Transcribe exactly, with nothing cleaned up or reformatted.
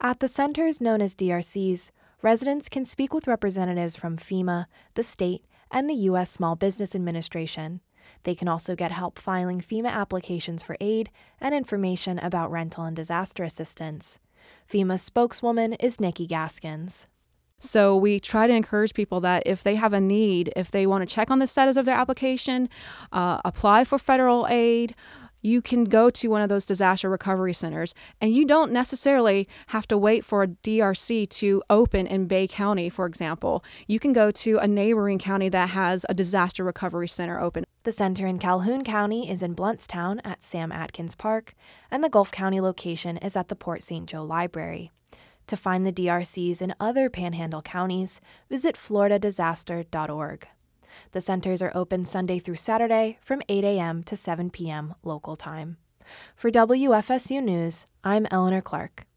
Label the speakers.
Speaker 1: At the centers known as D R Cs, residents can speak with representatives from FEMA, the state, and the U S Small Business Administration. They can also get help filing FEMA applications for aid and information about rental and disaster assistance. FEMA spokeswoman is Nikki Gaskins.
Speaker 2: So we try to encourage people that if they have a need, if they want to check on the status of their application, uh, apply for federal aid, you can go to one of those disaster recovery centers. And you don't necessarily have to wait for a D R C to open in Bay County, for example. You can go to a neighboring county that has a disaster recovery center open.
Speaker 1: The center in Calhoun County is in Bluntstown at Sam Atkins Park, and the Gulf County location is at the Port Saint Joe Library. To find the D R Cs in other Panhandle counties, visit florida disaster dot org. The centers are open Sunday through Saturday from eight a.m. to seven p.m. local time. For W F S U News, I'm Eleanor Clark.